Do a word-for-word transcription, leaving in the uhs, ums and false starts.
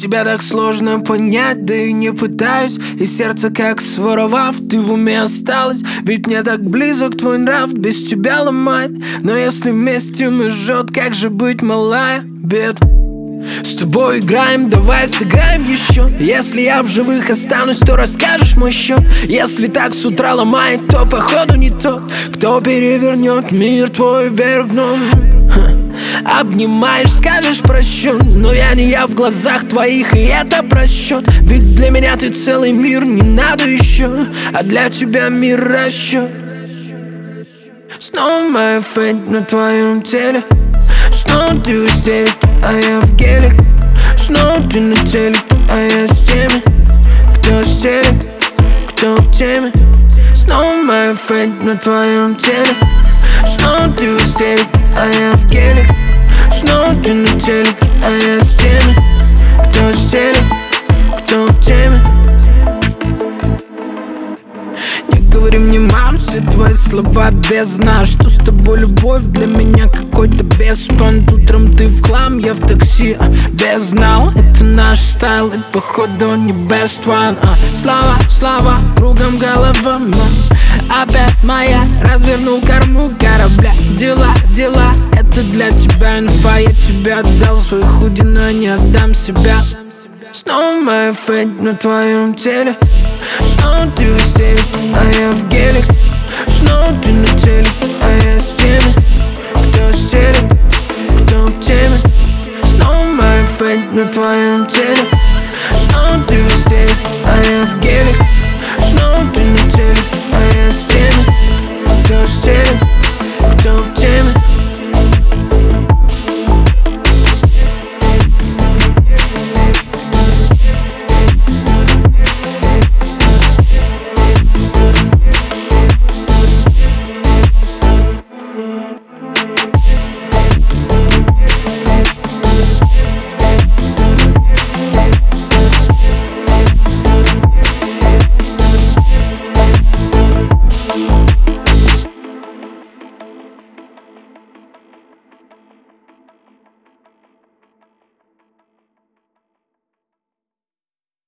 Тебя так сложно понять, да и не пытаюсь. И сердце как своровав, ты в уме осталась. Ведь мне так близок твой нрав, без тебя ломает. Но если вместе мы жжет, как же быть, малая? Бед. С тобой играем, давай сыграем еще. Если я в живых останусь, то расскажешь мой счет. Если так с утра ломает, то походу не тот, кто перевернет мир твой вверх дном. Обнимаешь, скажешь прощен, но я не я в глазах твоих, и это просчет. Ведь для меня ты целый мир, не надо еще, а для тебя мир расчет. Снова моя фэнь на твоем теле. Снова ты в истерике, а я в геле. Снова ты на телеке, а я с теми, кто стелит, кто в теме. Снова моя фэнь на твоем теле. Снова ты в истерике, а я в геле. Снова ты на телеке, а я с теми, кто стелит, кто в теме. Не говори мне, мам, все твои слова бездна. Что с тобой любовь для меня какой-то беспонт. Утром ты в хлам, я в такси, а без знал. Это наш стайл, и походу он не best one, а. Слава, слава, кругом голова, мам. Опять моя, развернул корму корабля. Дела, дела, это для тебя инфа. Я тебе отдал свой худи, но не отдам себя. Снова моя фэнь на твоем теле. Снова ты в истерике, а я в геле. Снова ты на телеке, а я с теми, кто стелит, кто в теме. Снова моя фэнь на твоем теле.